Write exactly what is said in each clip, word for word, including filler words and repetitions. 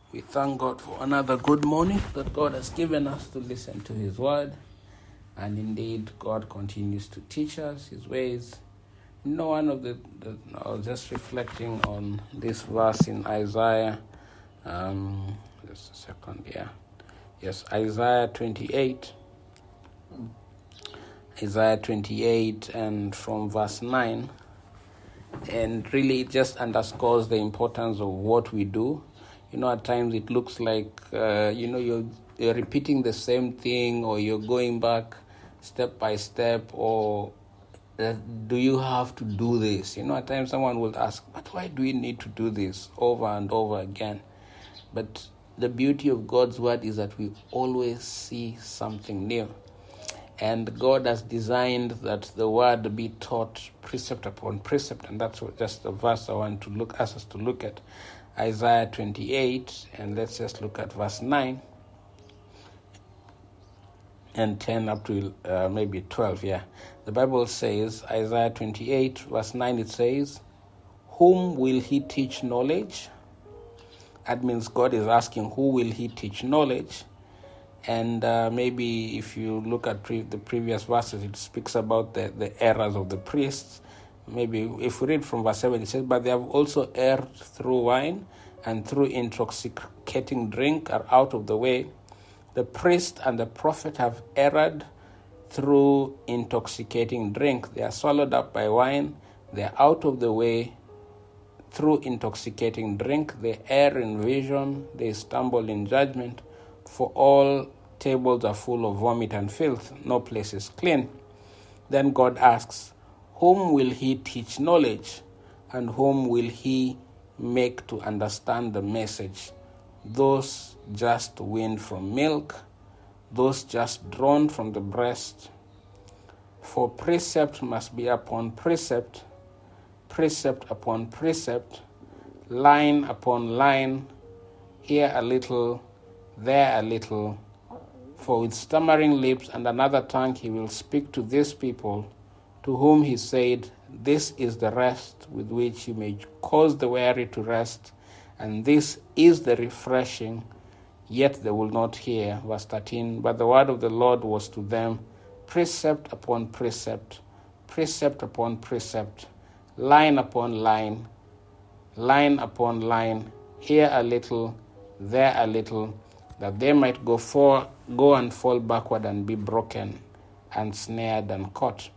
We thank God for another good morning that God has given us to listen to His word. And indeed, God continues to teach us His ways. You know, one of the, the I was just reflecting on this verse in Isaiah. Um, just a second, yeah. Yes, Isaiah twenty-eight. Isaiah twenty-eight, and from verse nine. And really, it just underscores the importance of what we do. You know, at times it looks like, uh, you know, you're, you're repeating the same thing, or you're going back step by step, or uh, do you have to do this? You know, at times someone will ask, but why do we need to do this over and over again? But the beauty of God's word is that we always see something new. And God has designed that the word be taught precept upon precept. And that's what, just the verse I want to look, ask us to look at. Isaiah twenty-eight, and let's just look at verse nine and ten up to uh, maybe twelve, yeah. The Bible says, Isaiah twenty-eight, verse nine, it says, whom will he teach knowledge? That means God is asking, who will he teach knowledge? And uh, maybe if you look at pre- the previous verses, it speaks about the, the errors of the priests. Maybe if we read from verse seven, it says, but they have also erred through wine, and through intoxicating drink are out of the way. The priest and the prophet have erred through intoxicating drink. They are swallowed up by wine. They are out of the way through intoxicating drink. They err in vision. They stumble in judgment. For all tables are full of vomit and filth. No place is clean. Then God asks, whom will he teach knowledge, and whom will he make to understand the message? Those just weaned from milk, those just drawn from the breast. For precept must be upon precept, precept upon precept, line upon line, here a little, there a little. For with stammering lips and another tongue he will speak to this people, to whom he said, this is the rest with which you may cause the weary to rest, and this is the refreshing, yet they will not hear. Verse thirteen, but the word of the Lord was to them, precept upon precept, precept upon precept, line upon line, line upon line, here a little, there a little, that they might go for, go and fall backward and be broken and snared and caught.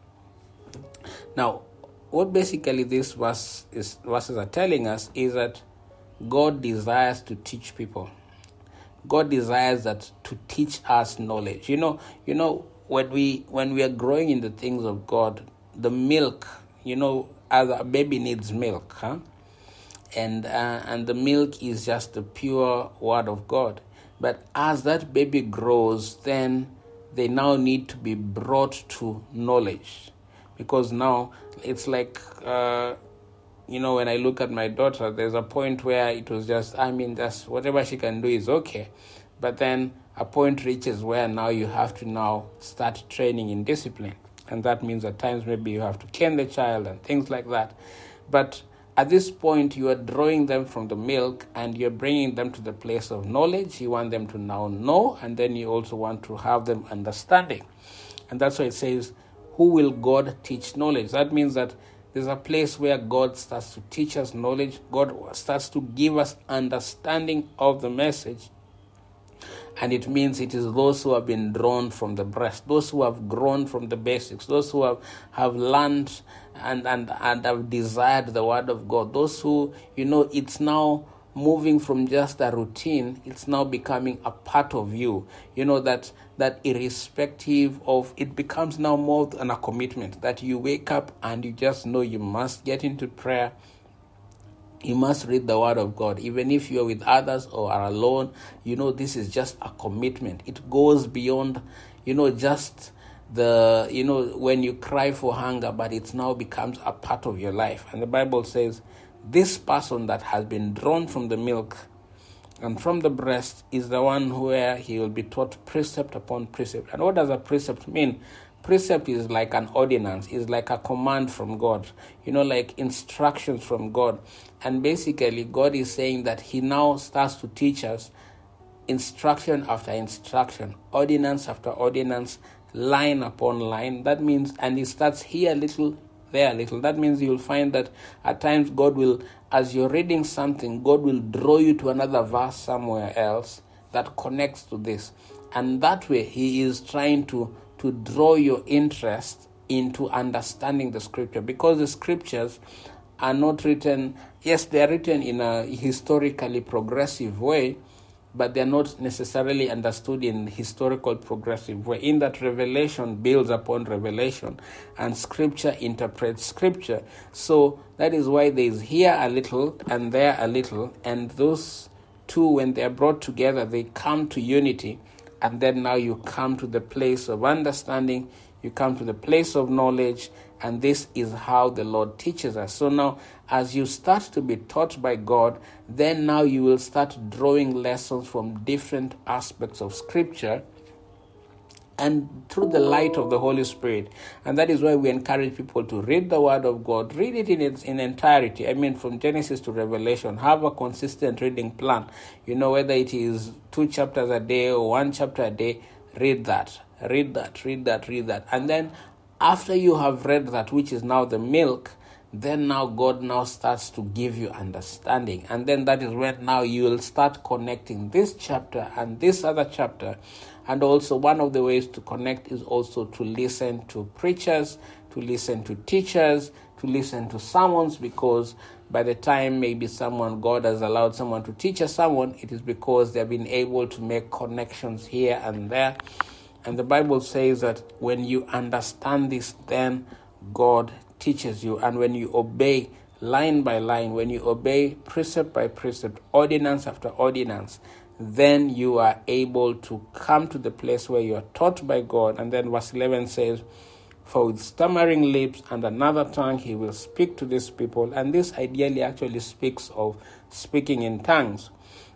Now, what basically this verse is, verses are telling us is that God desires to teach people. God desires that to teach us knowledge. You know, you know when we when we are growing in the things of God, the milk, you know, as a baby needs milk, huh? And uh, and the milk is just the pure word of God. But as that baby grows, then they now need to be brought to knowledge. Because now it's like, uh, you know, when I look at my daughter, there's a point where it was just, I mean, just whatever she can do is okay. But then a point reaches where now you have to now start training in discipline. And that means at times maybe you have to cane the child and things like that. But at this point, you are drawing them from the milk and you're bringing them to the place of knowledge. You want them to now know, and then you also want to have them understanding. And that's why it says, who will God teach knowledge? That means that there's a place where God starts to teach us knowledge. God starts to give us understanding of the message. And it means it is those who have been drawn from the breast, those who have grown from the basics, those who have, have learned and, and, and have desired the word of God, those who, you know, it's now moving from just a routine, it's now becoming a part of you. You know, that that irrespective of, it becomes now more than a commitment, that you wake up and you just know you must get into prayer. You must read the word of God. Even if you're with others or are alone, you know, this is just a commitment. It goes beyond, you know, just the, you know, when you cry for hunger, but it now becomes a part of your life. And the Bible says, this person that has been drawn from the milk and from the breast is the one where he will be taught precept upon precept. And what does a precept mean? Precept is like an ordinance, is like a command from God, you know, like instructions from God. And basically, God is saying that he now starts to teach us instruction after instruction, ordinance after ordinance, line upon line. That means, and he starts here a little, there a little. That means you'll find that at times God will, as you're reading something, God will draw you to another verse somewhere else that connects to this. And that way, he is trying to to draw your interest into understanding the scripture, because the scriptures are not written, yes, they are written in a historically progressive way, but they're not necessarily understood in historical progressive way, in that revelation builds upon revelation and scripture interprets scripture. So that is why there is here a little and there a little, and those two, when they are brought together, they come to unity. And then now you come to the place of understanding, you come to the place of knowledge, and this is how the Lord teaches us. So now, as you start to be taught by God, then now you will start drawing lessons from different aspects of Scripture, and through the light of the Holy Spirit. And that is why we encourage people to read the Word of God, read it in its in entirety. I mean, from Genesis to Revelation, have a consistent reading plan. You know, whether it is two chapters a day or one chapter a day, read that, read that, read that, read that. And then after you have read that, which is now the milk, then now God now starts to give you understanding. And then that is when now you will start connecting this chapter and this other chapter. And also one of the ways to connect is also to listen to preachers, to listen to teachers, to listen to sermons, because by the time maybe someone, God has allowed someone to teach a sermon, it is because they've been able to make connections here and there. And the Bible says that when you understand this, then God teaches you. And when you obey line by line, when you obey precept by precept, ordinance after ordinance, then you are able to come to the place where you are taught by God. And then verse eleven says, for with stammering lips and another tongue he will speak to these people. And this ideally actually speaks of speaking in tongues.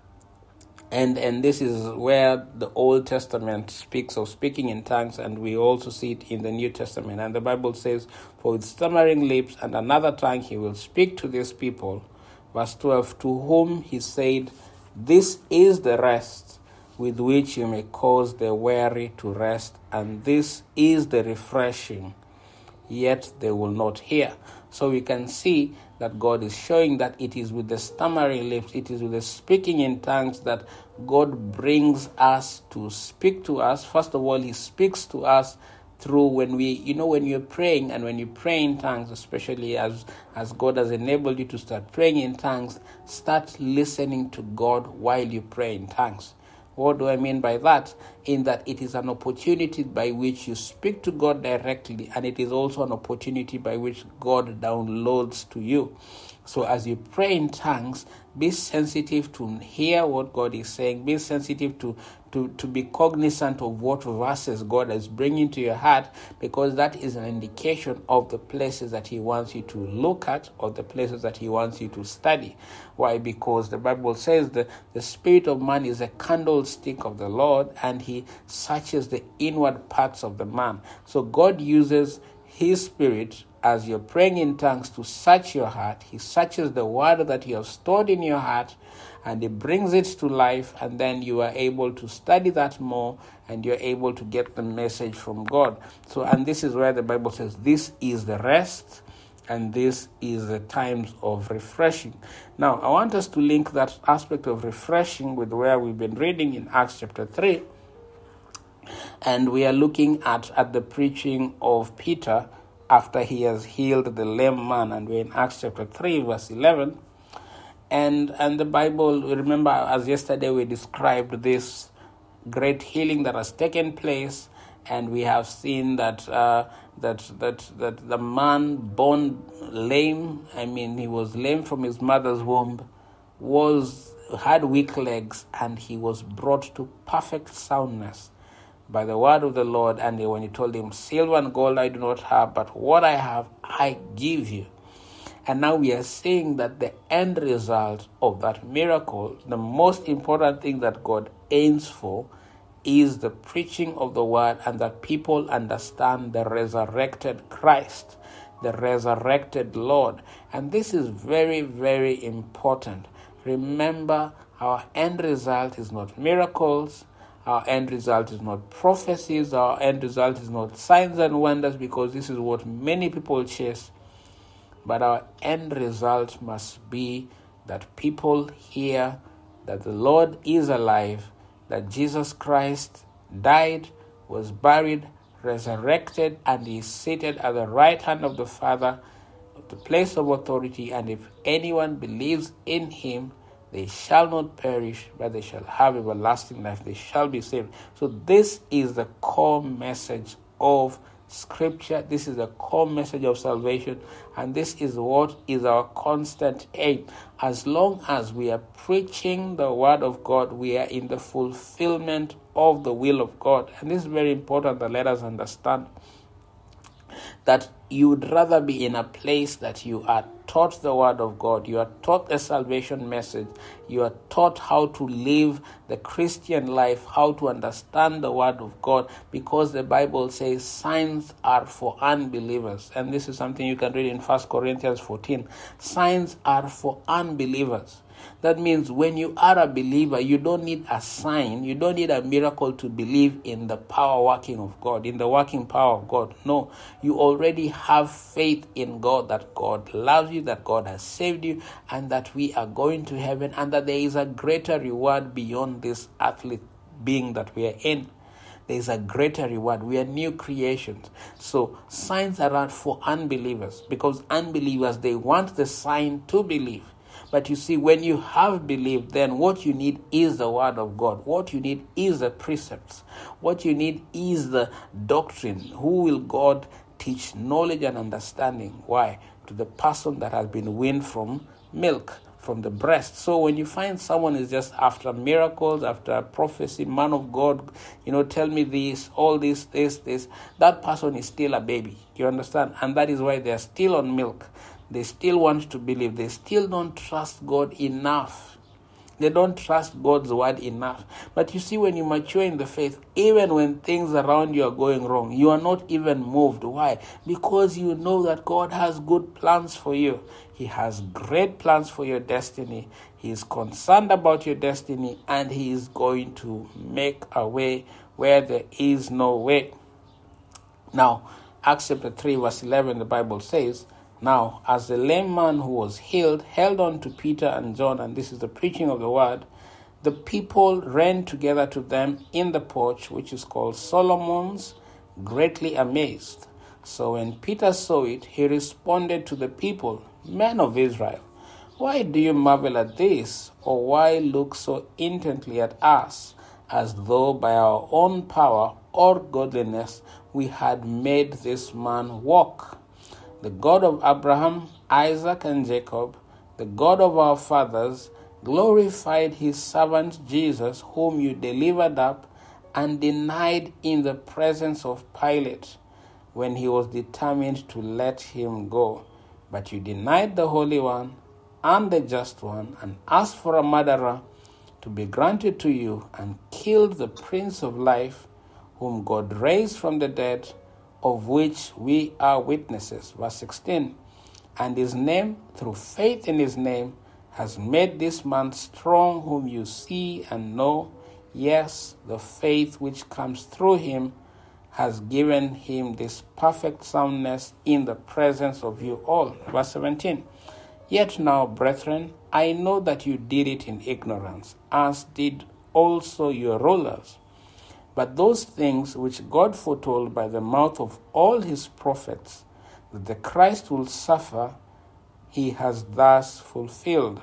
And and this is where the Old Testament speaks of speaking in tongues, and we also see it in the New Testament. And the Bible says, for with stammering lips and another tongue he will speak to these people. Verse twelve, to whom he said, this is the rest with which you may cause the weary to rest, and this is the refreshing, yet they will not hear. So we can see that God is showing that it is with the stammering lips, it is with the speaking in tongues that God brings us to speak to us. First of all, he speaks to us through when we, you know, when you're praying, and when you pray in tongues, especially as, as God has enabled you to start praying in tongues, start listening to God while you pray in tongues. What do I mean by that? In that it is an opportunity by which you speak to God directly, and it is also an opportunity by which God downloads to you. So as you pray in tongues, be sensitive to hear what God is saying. Be sensitive to, to, to be cognizant of what verses God is bringing to your heart, because that is an indication of the places that he wants you to look at, or the places that he wants you to study. Why? Because the Bible says that the spirit of man is a candlestick of the Lord, and he searches the inward parts of the man. So God uses his spirit as you're praying in tongues to search your heart. He searches the word that you have stored in your heart, and he brings it to life, and then you are able to study that more, and you're able to get the message from God. So, and this is where the Bible says, this is the rest, and this is the times of refreshing. Now, I want us to link that aspect of refreshing with where we've been reading in Acts chapter three. And we are looking at, at the preaching of Peter after he has healed the lame man. And we're in Acts chapter three, verse eleven. And and the Bible, remember, as yesterday we described this great healing that has taken place. And we have seen that uh, that that that the man born lame, I mean, he was lame from his mother's womb, was had weak legs, and he was brought to perfect soundness by the word of the Lord. And when he told him, silver and gold I do not have, but what I have I give you. And now we are seeing that the end result of that miracle, the most important thing that God aims for, is the preaching of the word, and that people understand the resurrected Christ, the resurrected Lord. And this is very, very important. Remember, our end result is not miracles. Our end result is not prophecies. Our end result is not signs and wonders, because this is what many people chase. But our end result must be that people hear that the Lord is alive, that Jesus Christ died, was buried, resurrected, and is seated at the right hand of the Father, the place of authority. And if anyone believes in him, they shall not perish, but they shall have everlasting life. They shall be saved. So this is the core message of Scripture. This is the core message of salvation, and this is what is our constant aim. As long as we are preaching the word of God, we are in the fulfillment of the will of God. And this is very important that let us understand that you would rather be in a place that you are taught the word of God, you are taught the salvation message, you are taught how to live the Christian life, how to understand the word of God, because the Bible says signs are for unbelievers. And this is something you can read in First Corinthians fourteen. Signs are for unbelievers. That means when you are a believer, you don't need a sign, you don't need a miracle to believe in the power working of God, in the working power of God. No, you already have faith in God, that God loves you, that God has saved you, and that we are going to heaven, and that there is a greater reward beyond this earthly being that we are in. There is a greater reward. We are new creations. So signs are not for unbelievers, because unbelievers, they want the sign to believe. But you see, when you have believed, then what you need is the word of God. What you need is the precepts. What you need is the doctrine. Who will God teach knowledge and understanding? Why? To the person that has been weaned from milk, from the breast. So when you find someone is just after miracles, after prophecy, man of God, you know, tell me this, all this, this, this, that person is still a baby. You understand? And that is why they are still on milk. They still want to believe. They still don't trust God enough. They don't trust God's word enough. But you see, when you mature in the faith, even when things around you are going wrong, you are not even moved. Why? Because you know that God has good plans for you. He has great plans for your destiny. He is concerned about your destiny, and He is going to make a way where there is no way. Now, Acts chapter three, verse eleven, the Bible says, "Now, as the lame man who was healed held on to Peter and John," and this is the preaching of the word, "the people ran together to them in the porch, which is called Solomon's, greatly amazed. So when Peter saw it, he responded to the people, 'Men of Israel, why do you marvel at this? Or why look so intently at us, as though by our own power or godliness we had made this man walk? The God of Abraham, Isaac, and Jacob, the God of our fathers, glorified his servant Jesus, whom you delivered up and denied in the presence of Pilate, when he was determined to let him go. But you denied the Holy One and the Just One, and asked for a murderer to be granted to you, and killed the Prince of Life, whom God raised from the dead, of which we are witnesses." Verse sixteen, "And his name, through faith in his name, has made this man strong, whom you see and know. Yes, the faith which comes through him has given him this perfect soundness in the presence of you all." Verse seventeen, "Yet now, brethren, I know that you did it in ignorance, as did also your rulers. But those things which God foretold by the mouth of all his prophets, that the Christ will suffer, he has thus fulfilled.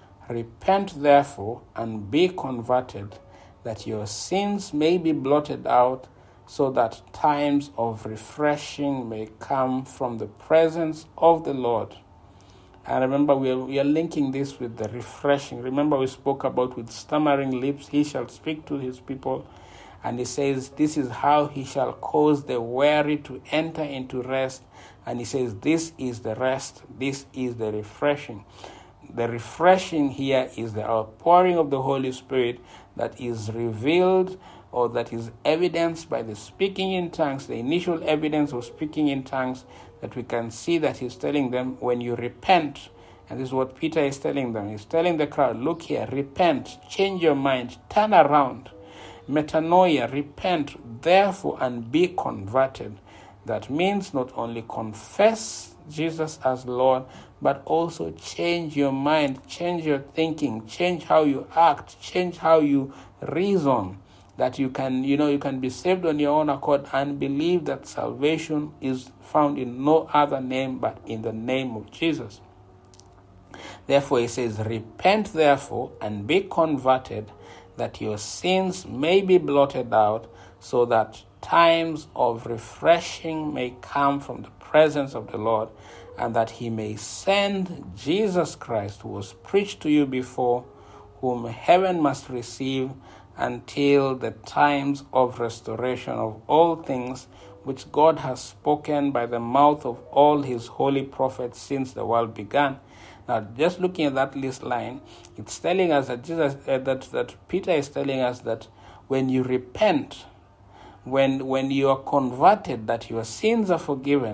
Repent therefore and be converted, that your sins may be blotted out, so that times of refreshing may come from the presence of the Lord." And remember, we are, we are linking this with the refreshing. Remember, we spoke about with stammering lips, he shall speak to his people. And he says, this is how he shall cause the weary to enter into rest. And he says, this is the rest, this is the refreshing. the refreshing here is the outpouring of the Holy Spirit that is revealed or that is evidenced by the speaking in tongues, the initial evidence of speaking in tongues, that we can see that he's telling them, when you repent, and this is what Peter is telling them. He's telling the crowd, look here, repent, change your mind, turn around. Metanoia, repent, therefore, and be converted. That means not only confess Jesus as Lord, but also change your mind, change your thinking, change how you act, change how you reason, that you can, you know, you can be saved on your own accord and believe that salvation is found in no other name but in the name of Jesus. Therefore, he says, repent therefore and be converted, that your sins may be blotted out, so that times of refreshing may come from the presence of the Lord, and that he may send Jesus Christ, who was preached to you before, whom heaven must receive until the times of restoration of all things, which God has spoken by the mouth of all his holy prophets since the world began. Now, just looking at that list line, it's telling us that Jesus, uh, that that Peter is telling us that when you repent, when when you are converted, that your sins are forgiven,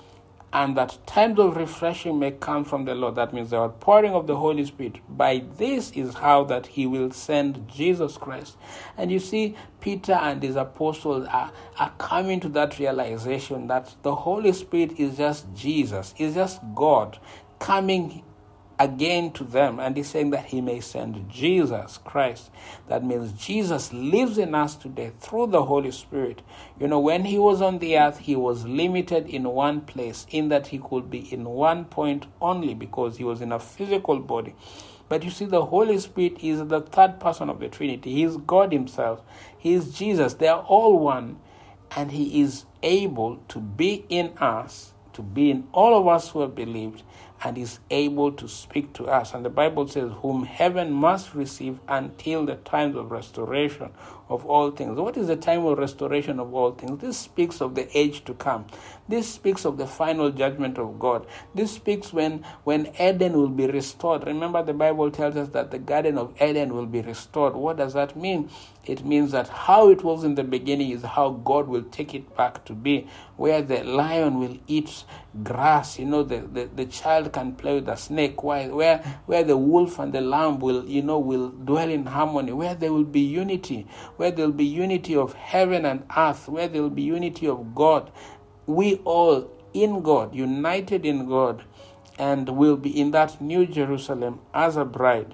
and that times of refreshing may come from the Lord. That means the outpouring of the Holy Spirit. By this is how that he will send Jesus Christ. And you see, Peter and his apostles are, are coming to that realization that the Holy Spirit is just Jesus, is just God coming again to them, and he's saying that he may send Jesus Christ. That means Jesus lives in us today through the Holy Spirit. You know, when he was on the earth, he was limited in one place, in that he could be in one point only because he was in a physical body. But you see, the Holy Spirit is the third person of the Trinity. He is God himself. He is Jesus. They are all one, and he is able to be in us, to be in all of us who have believed, and is able to speak to us. And the Bible says, whom heaven must receive until the times of restoration of all things. What is the time of restoration of all things? This speaks of the age to come. This speaks of the final judgment of God. This speaks when, when Eden will be restored. Remember, the Bible tells us that the Garden of Eden will be restored. What does that mean? It means that how it was in the beginning is how God will take it back to be, where the lion will eat grass, you know, the, the, the child can play with the snake, where, where where the wolf and the lamb will, you know, will dwell in harmony, where there will be unity, where there will be unity of heaven and earth, where there will be unity of God. We all in God, united in God, and will be in that new Jerusalem as a bride.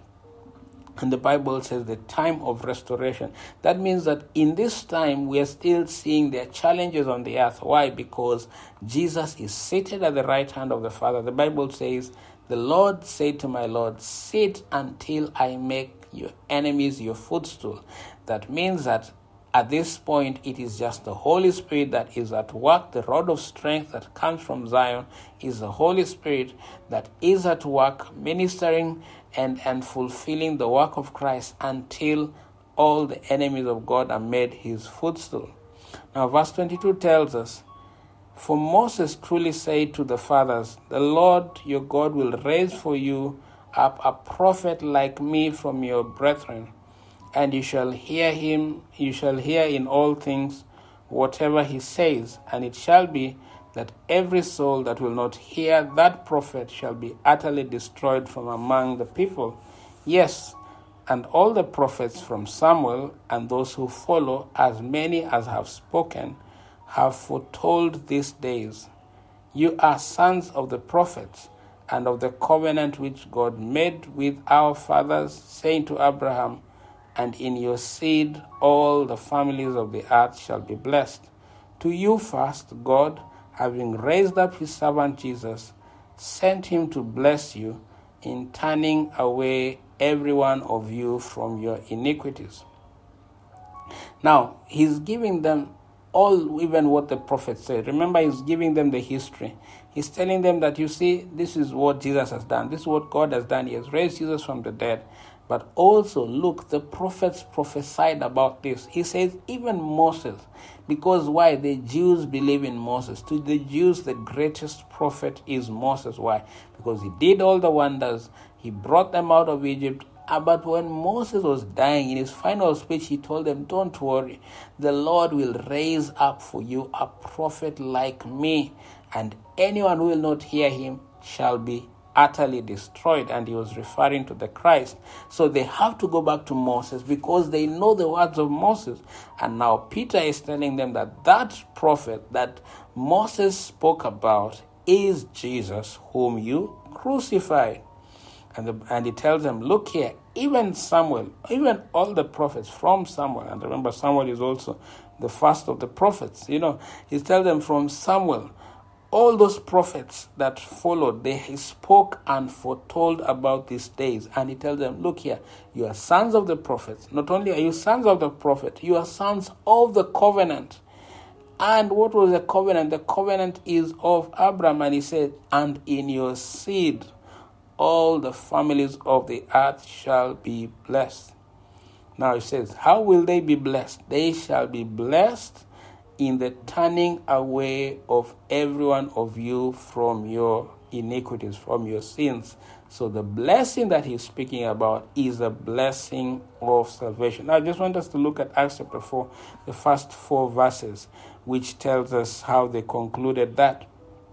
And the Bible says the time of restoration. That means that in this time, we are still seeing their challenges on the earth. Why? Because Jesus is seated at the right hand of the Father. The Bible says, the Lord said to my Lord, sit until I make your enemies your footstool. That means that at this point, it is just the Holy Spirit that is at work. The rod of strength that comes from Zion is the Holy Spirit that is at work, ministering and, and fulfilling the work of Christ until all the enemies of God are made his footstool. Now, verse twenty-two tells us, for Moses truly said to the fathers, the Lord your God will raise for you up a prophet like me from your brethren, and you shall hear him, you shall hear in all things whatever he says, and it shall be that every soul that will not hear that prophet shall be utterly destroyed from among the people. Yes, and all the prophets from Samuel and those who follow, as many as have spoken, have foretold these days. You are sons of the prophets, and of the covenant which God made with our fathers, saying to Abraham, and in your seed all the families of the earth shall be blessed. To you first, God, having raised up his servant Jesus, sent him to bless you in turning away every one of you from your iniquities. Now, he's giving them all, even what the prophet said. Remember, he's giving them the history. He's telling them that, you see, this is what Jesus has done. This is what God has done. He has raised Jesus from the dead. But also, look, the prophets prophesied about this. He says, even Moses, because why? The Jews believe in Moses. To the Jews, the greatest prophet is Moses. Why? Because he did all the wonders. He brought them out of Egypt. But when Moses was dying, in his final speech, he told them, don't worry, the Lord will raise up for you a prophet like me, and anyone who will not hear him shall be utterly destroyed. And he was referring to the Christ. So they have to go back to Moses because they know the words of Moses. And now Peter is telling them that that prophet that Moses spoke about is Jesus, whom you crucified. And, the, and he tells them, look here, even Samuel, even all the prophets from Samuel, and remember Samuel is also the first of the prophets, you know, he tells them from Samuel, all those prophets that followed, they spoke and foretold about these days. And he tells them, look here, you are sons of the prophets. Not only are you sons of the prophet, you are sons of the covenant. And what was the covenant? The covenant is of Abraham. And he said, and in your seed, all the families of the earth shall be blessed. Now it says, how will they be blessed? They shall be blessed in the turning away of every one of you from your iniquities, from your sins. So the blessing that he's speaking about is a blessing of salvation. Now I just want us to look at Acts chapter four, the first four verses, which tells us how they concluded that.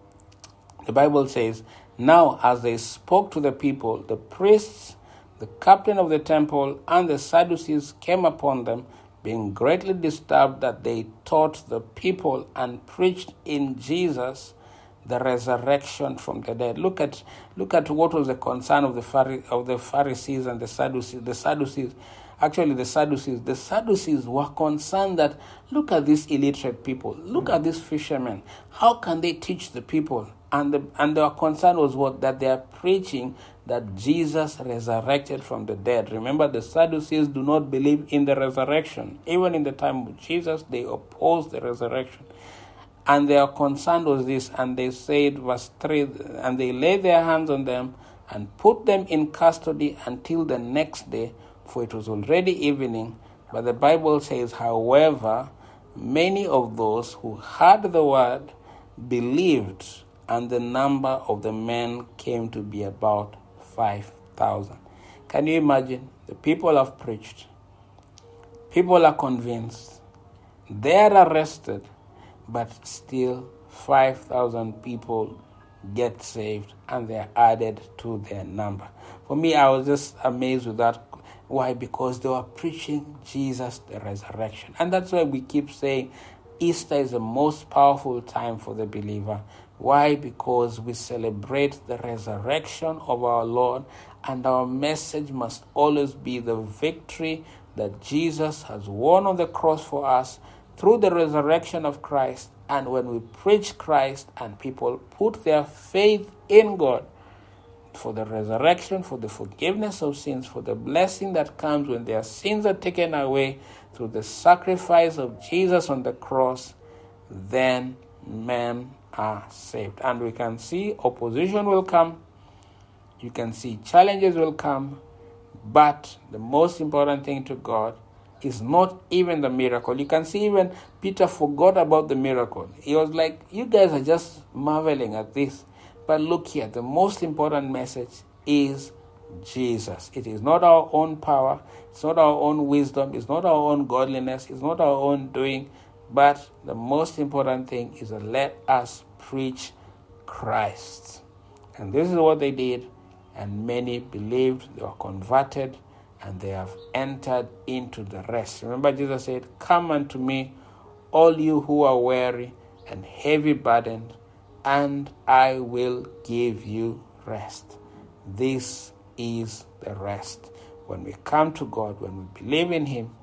The Bible says, now as they spoke to the people, the priests, the captain of the temple, and the Sadducees came upon them, being greatly disturbed that they taught the people and preached in Jesus the resurrection from the dead. Look at look at what was the concern of the Phari- of the Pharisees and the Sadducees. The Sadducees, actually the Sadducees, the Sadducees were concerned that look at these illiterate people, look at these fishermen. How can they teach the people? And the and their concern was what? That they are preaching that Jesus resurrected from the dead. Remember, the Sadducees do not believe in the resurrection. Even in the time of Jesus, they opposed the resurrection. And their concern was this, and they said, verse three, and they laid their hands on them and put them in custody until the next day, for it was already evening. But the Bible says, however, many of those who heard the word believed, and the number of the men came to be about five thousand. Can you imagine? The people have preached. People are convinced. They are arrested. But still five thousand people get saved and they are added to their number. For me, I was just amazed with that. Why? Because they were preaching Jesus, the resurrection. And that's why we keep saying Easter is the most powerful time for the believer. Why? Because we celebrate the resurrection of our Lord, and our message must always be the victory that Jesus has won on the cross for us through the resurrection of Christ. And when we preach Christ and people put their faith in God for the resurrection, for the forgiveness of sins, for the blessing that comes when their sins are taken away through the sacrifice of Jesus on the cross, then men are saved. And we can see opposition will come. You can see challenges will come. But the most important thing to God is not even the miracle. You can see even Peter forgot about the miracle. He was like, you guys are just marveling at this. But look here, the most important message is Jesus. It is not our own power. It's not our own wisdom. It's not our own godliness. It's not our own doing. But the most important thing is that let us preach Christ. And this is what they did. And many believed, they were converted, and they have entered into the rest. Remember, Jesus said, come unto me, all you who are weary and heavy burdened, and I will give you rest. This is the rest. When we come to God, when we believe in Him,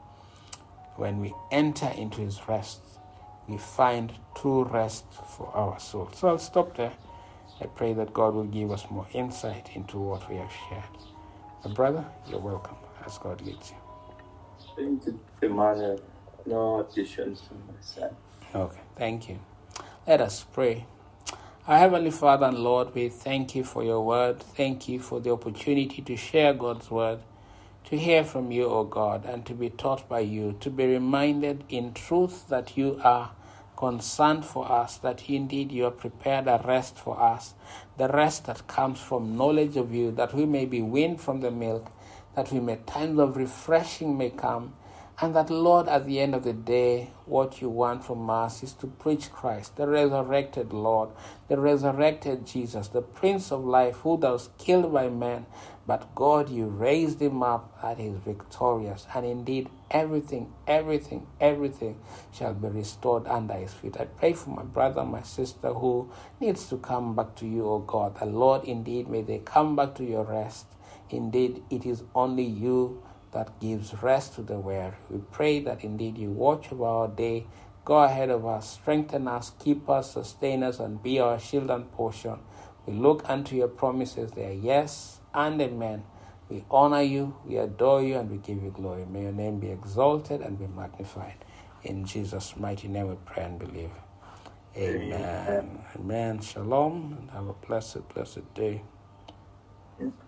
when we enter into His rest, we find true rest for our soul. So I'll stop there. I pray that God will give us more insight into what we have shared. My brother, you're welcome as God leads you. Thank you, Emmanuel. No additions from my side. Okay, thank you. Let us pray. Our Heavenly Father and Lord, we thank you for your word. Thank you for the opportunity to share God's word, to hear from you, O God, and to be taught by you, to be reminded in truth that you are concerned for us, that indeed you have prepared a rest for us, the rest that comes from knowledge of you, that we may be weaned from the milk, that we may times of refreshing may come, and that, Lord, at the end of the day, what you want from us is to preach Christ, the resurrected Lord, the resurrected Jesus, the Prince of Life, who was killed by men, but God, you raised him up, that he is victorious, and indeed everything, everything, everything shall be restored under his feet. I pray for my brother, my sister, who needs to come back to you, O God, and Lord, indeed, may they come back to your rest. Indeed, it is only you that gives rest to the weary. We pray that indeed you watch over our day, go ahead of us, strengthen us, keep us, sustain us, and be our shield and portion. We look unto your promises, they are yes and amen. We honor you, we adore you, and we give you glory. May your name be exalted and be magnified. In Jesus' mighty name we pray and believe. Amen. Amen. Amen. Shalom, and have a blessed, blessed day. Yes.